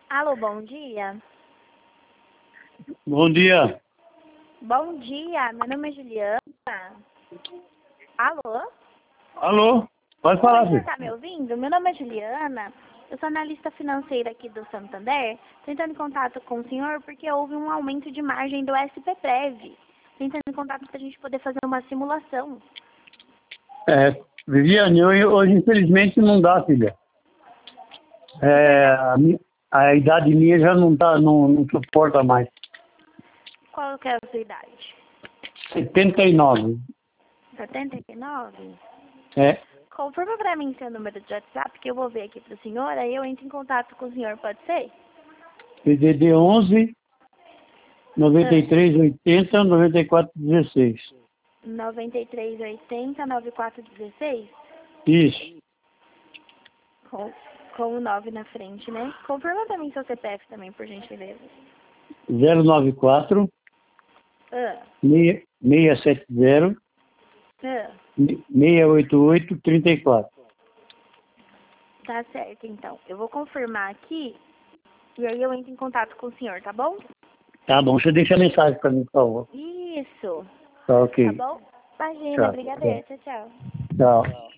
Alô, bom dia. Bom dia. Bom dia, meu nome é Juliana. Alô? Alô? Pode Oi, falar, você filho. tá me ouvindo? Meu nome é Juliana. Eu sou analista financeira aqui do Santander, tentando em contato com o senhor porque houve um aumento de margem do SPPrev. Tentando em contato para a gente poder fazer uma simulação. Viviane, hoje infelizmente não dá, filha. A idade minha já não tá, não suporta mais. Qual que é a sua idade? 79. 79? É. Confirma para mim seu número de WhatsApp que eu vou ver aqui pro senhor, aí eu entro em contato com o senhor, pode ser? PDD 11 93 80 94 16. 9380-9416? Isso. Com o 9 na frente, né? Confirma pra mim seu CPF também, por gentileza. 094 Ah, 670 ah, 688 34. tá certo, então. Eu vou confirmar aqui e aí eu entro em contato com o senhor, tá bom? Tá bom, você deixa a mensagem para mim, por favor. Isso. Tá Tá ok. bom? Imagina, Tchau. brigadeiro. Tchau, tchau. Tchau.